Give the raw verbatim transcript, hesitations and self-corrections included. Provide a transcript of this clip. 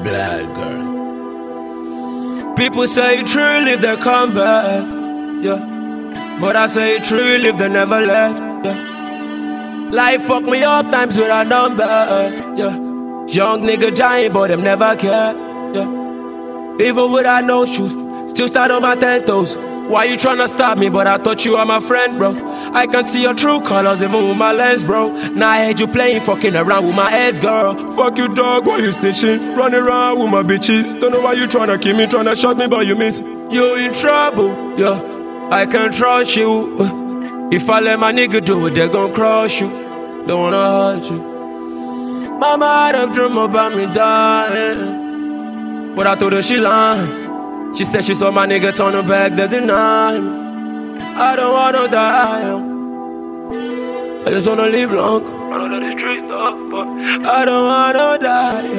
Blood girl. People say true live they come back, yeah. But I say true live they never left, yeah. Life fuck me up times with a number, yeah. Young nigga giant but them never care, yeah. Even without no shoes, still stand on my ten toes. Why you tryna stop me? But I thought you were my friend, bro. I can see your true colors even with my lens, bro. Now I heard you playing fucking around with my ex, girl. Fuck you, dog, why you snitching? Running around with my bitches. Don't know why you tryna kill me, tryna shot me, but you miss. You in trouble, yeah. I can't trust you. If I let my nigga do it, they gon' crush you. Don't wanna hurt you. Mama had a dream about me dying, but I told her she lying. She said she saw my nigga turn her back, they deny me. I don't wanna die, I just wanna live long. I know that it's street stuff, but I don't wanna die.